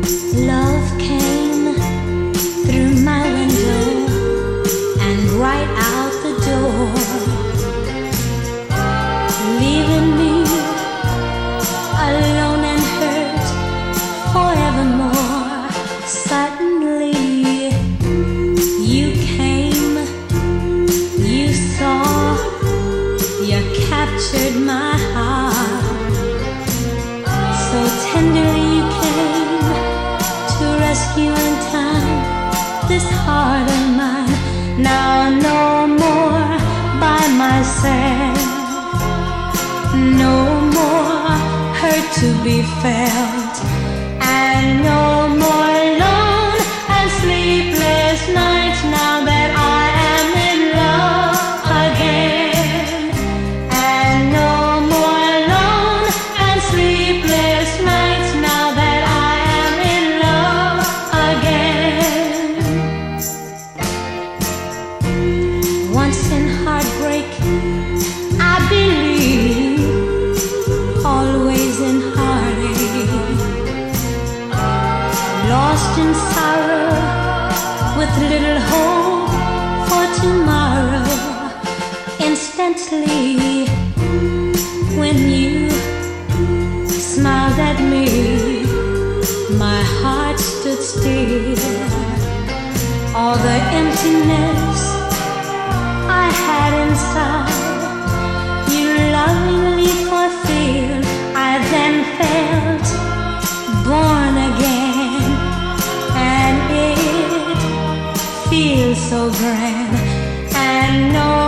Love came through my window and right out the door, leaving me alone and hurt forevermore. Suddenly you came, you saw, you captured my heart. So tenderly you came to rescue in time this heart of mine. Now no more by myself, no more hurt to be felt, and no more lone and sleepless nights now that I am in love again. And no more lone and sleepless nights now that I am in love again. Once in heartbreak, I believe, always in heartache, lost in sorrow with little hope for tomorrow. Instantly, when you smiled at me, my heart stood still. All the emptiness I had inside, you lovingly fulfilled. I then felt born again, and it feels so grand. And no